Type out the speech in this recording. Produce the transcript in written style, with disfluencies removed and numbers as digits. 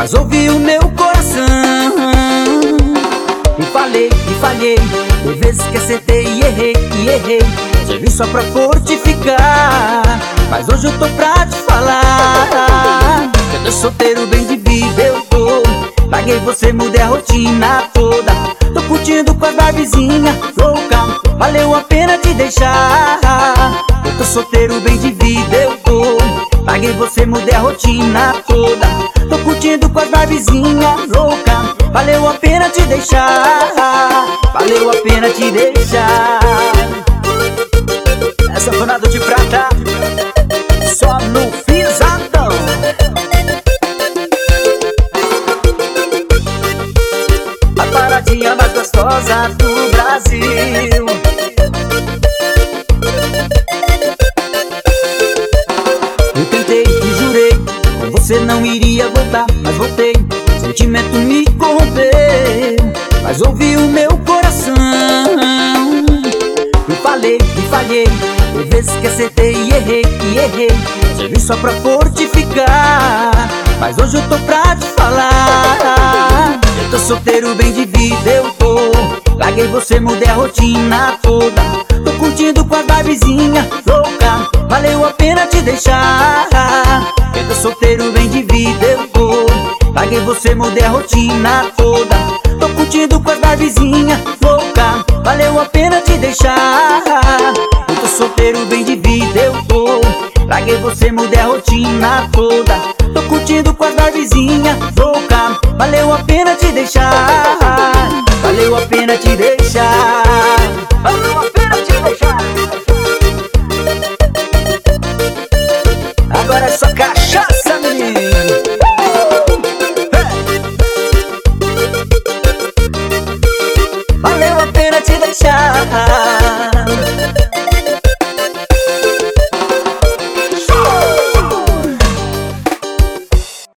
mas ouvi o meu coração. E falhei, de vezes que acertei e errei. Servi só pra fortificar, mas hoje eu tô pra te falar. Eu tô solteiro, bem de vida eu tô. Larguei você, mudei a rotina toda. Tô curtindo com as barbezinhas louca, valeu a pena te deixar. Eu tô solteiro, bem de vida eu tô. Larguei você, mudei a rotina toda. Tô curtindo com as barbezinhas louca, valeu a pena te deixar. Valeu a pena te deixar. Essa Tornado de Prata, só no pisadão. A paradinha mais gostosa do Brasil. Eu tentei e jurei, com você não iria voltar, mas voltei. Sentimento me corrompeu, mas ouvi o meu coração. E falhei, de vezes que acertei e errei. Servi só pra fortificar, mas hoje eu tô pra te falar. Eu tô solteiro, bem de vida eu tô. Larguei você, mudei a rotina toda. Tô curtindo com as barbezinhas louca, valeu a pena te deixar. Eu tô solteiro, bem de vida eu tô. Larguei você, mudei a rotina toda. Tô curtindo com as barbezinhas louca, valeu a pena te deixar. Eu tô solteiro, bem de vida eu tô. Larguei você, mudei a rotina toda. Tô curtindo com as barbezinhas louca, valeu a pena te deixar. Valeu a pena te deixar.